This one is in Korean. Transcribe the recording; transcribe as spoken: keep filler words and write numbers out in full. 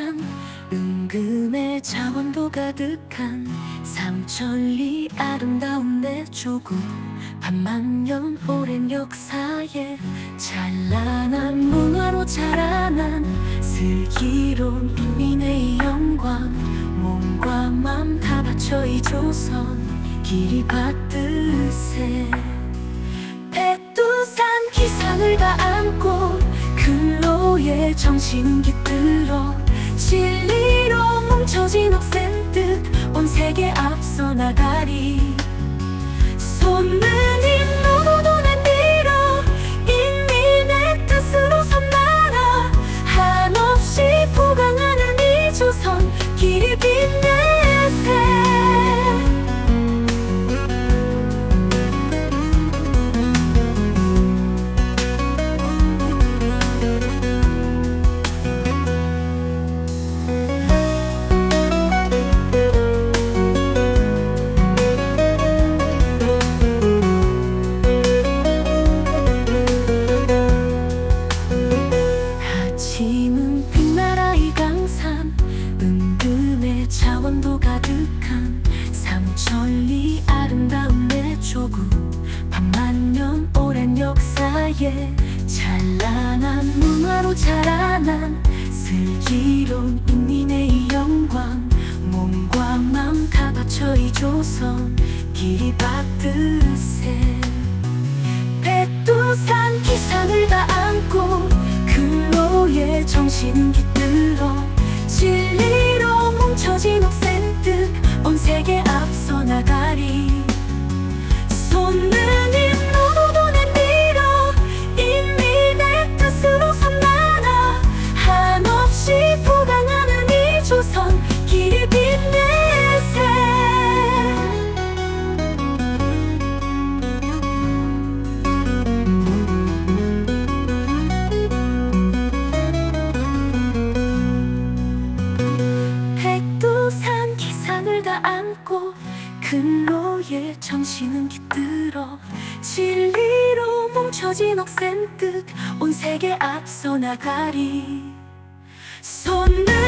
산 은금의 자원도 가득한 삼천리 아름다운 내 조국 반만년 오랜 역사에 찬란한 문화로 자라난 슬기로운 인민의 영광 몸과 맘 다 바쳐 이 조선 길이 받듯에 백두산 기상을 다 안고 근로의 정신은 깃들어 진리로 뭉쳐진 억센 뜻 온 세계 앞서 나가리 손은 힘으로도 내밀어 인민의 뜻으로 섬나라 한없이 부강하는 이 조선 길이 빛내세 자원도 가득한 삼천리 아름다운 내 조국 반만년 오랜 역사에 찬란한 문화로 자라난 슬기로운 인민의 영광 몸과 맘 다 바쳐 이 조선 길이 받듯에 백두산 기상을 다 안고 근로의 정신은 깃들어 진리로 뭉쳐진 억센 뜻 온 세계 앞서 나가리 손은 힘으로도 내밀어 인민의 뜻으로 섬나라 한없이 부강하는 이 조선 길이 빛내세 백두산 기상을 다 안고 근로의 정신은 깃들어 진리로 뭉쳐진 억센 뜻 온 세계 앞서 나가리 손을